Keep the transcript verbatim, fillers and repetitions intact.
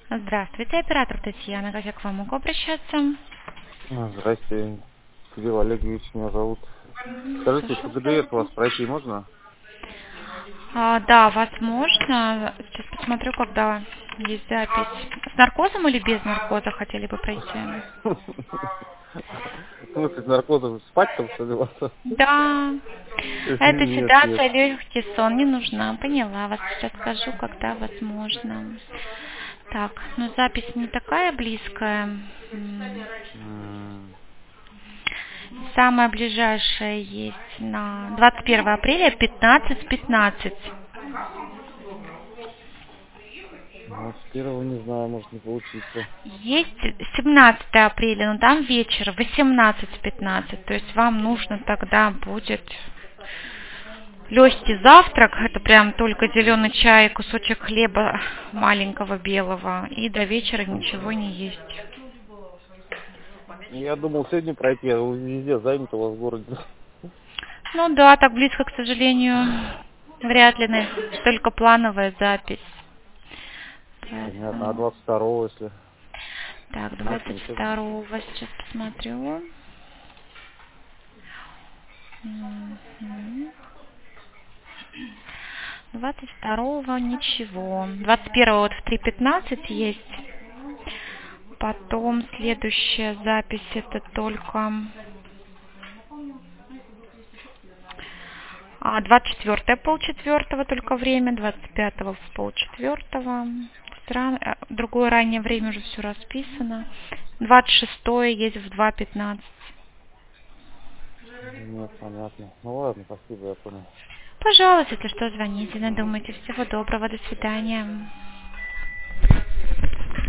Здравствуйте, оператор Татьяна. Как я к вам могу обращаться? А, Здрасте, Кирилл Олегович меня зовут. Мгм, Скажите, слушаю по вас. ГДС у вас пройти можно? А, да, возможно. Сейчас посмотрю, когда есть запись. С наркозом или без наркоза хотели бы пройти? В смысле, с наркозом спать там, что ли, вас? Да. Это Нет, нет. седация, легкий сон не нужна. Поняла вас. Сейчас скажу, когда возможно. Так, ну запись не такая близкая. М, М, Самая ближайшая есть на двадцать первое апреля пятнадцать пятнадцать. Ну, с первого не знаю, может не получиться. Есть семнадцатое апреля, но там вечер восемнадцать пятнадцать. То есть вам нужно тогда будет легкий завтрак. Это прям только зеленый чай, кусочек хлеба маленького белого. И до вечера ничего не есть. Я думал сегодня пройти, а вы везде занято у вас в городе. Ну да, так близко, к сожалению, вряд ли. на- Только плановая запись. Понятно, а Поэтому... двадцать второго, если Так, нет, двадцать ничего. второго сейчас посмотрю. Мгм. двадцать второго ничего. двадцать первого вот в три пятнадцать есть. Потом следующая запись это только а, двадцать четвёртое полчетвертого только время, двадцать пятого в полчетвертого. Стран- э, Другое раннее время уже все расписано. двадцать шестое есть в два пятнадцать. Нет, понятно. Ну ладно, спасибо, я понял. Пожалуйста, если что, звоните, надумайте. Всего доброго, до свидания.